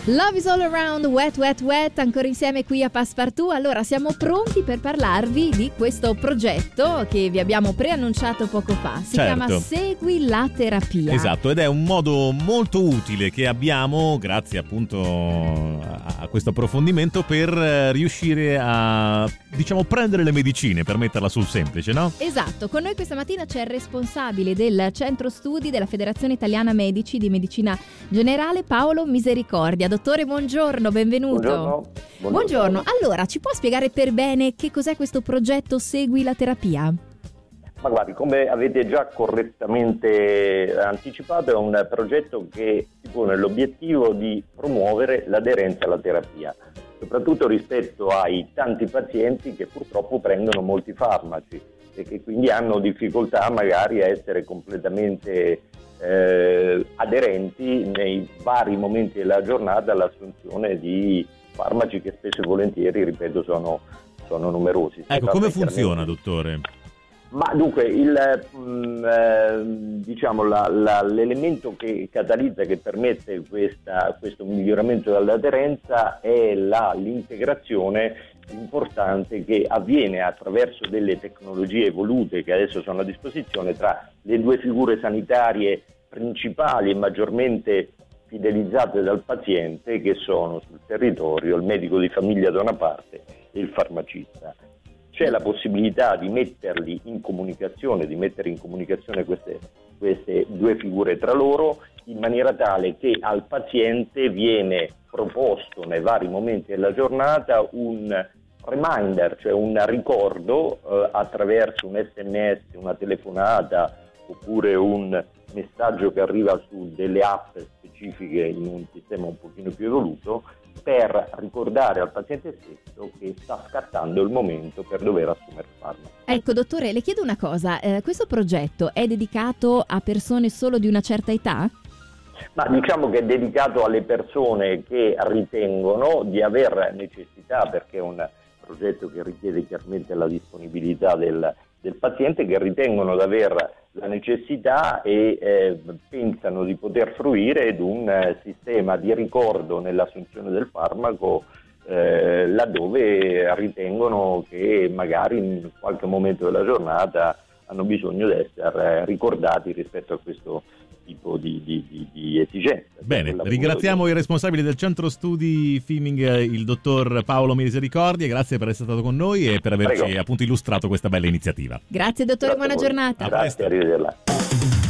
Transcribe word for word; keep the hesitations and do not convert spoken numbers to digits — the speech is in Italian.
Love is all around, wet, wet, wet, ancora insieme qui a Passepartout. Allora, siamo pronti per parlarvi di questo progetto che vi abbiamo preannunciato poco fa. Si certo. chiama Segui la terapia. Esatto, ed è un modo molto utile che abbiamo, grazie appunto a, a questo approfondimento, per riuscire a, diciamo, prendere le medicine, per metterla sul semplice, no? Esatto, con noi questa mattina c'è il responsabile del centro studi della Federazione Italiana Medici di Medicina Generale, Paolo Misericordia. Dottore, buongiorno, benvenuto. Buongiorno. Buongiorno. Buongiorno. Allora, ci può spiegare per bene che cos'è questo progetto Segui la terapia? Ma guardi, come avete già correttamente anticipato, è un progetto che si pone l'obiettivo di promuovere l'aderenza alla terapia, soprattutto rispetto ai tanti pazienti che purtroppo prendono molti farmaci e che quindi hanno difficoltà magari a essere completamente eh, aderenti nei vari momenti della giornata all'assunzione di farmaci che spesso e volentieri, ripeto, sono, sono numerosi. Ecco, come funziona, dottore? Ma dunque, il, mh, eh, diciamo la, la, l'elemento che catalizza, che permette questa, questo miglioramento dell'aderenza è la, l'integrazione importante che avviene attraverso delle tecnologie evolute che adesso sono a disposizione tra le due figure sanitarie principali e maggiormente fidelizzate dal paziente, che sono sul territorio il medico di famiglia da una parte e il farmacista. C'è la possibilità di metterli in comunicazione, di mettere in comunicazione queste, queste due figure tra loro, in maniera tale che al paziente viene proposto nei vari momenti della giornata un reminder, cioè un ricordo eh, attraverso un esse emme esse, una telefonata oppure un messaggio che arriva su delle app specifiche in un sistema un pochino più evoluto, per ricordare al paziente stesso che sta scattando il momento per dover assumere farmaco. Ecco, dottore, le chiedo una cosa, eh, questo progetto è dedicato a persone solo di una certa età? Ma diciamo che è dedicato alle persone che ritengono di aver necessità, perché è un progetto che richiede chiaramente la disponibilità del, del paziente, che ritengono di aver la necessità e eh, pensano di poter fruire di un eh, sistema di ricordo nell'assunzione del farmaco, eh, laddove ritengono che magari in qualche momento della giornata hanno bisogno di essere ricordati rispetto a questo tipo di, di, di, di esigenze. Bene, ringraziamo i responsabili del centro studi F I M I G, il dottor Paolo Misericordia, grazie per essere stato con noi e per averci Prego. appunto illustrato questa bella iniziativa. Grazie dottore, Grazie buona giornata. Grazie, arrivederla.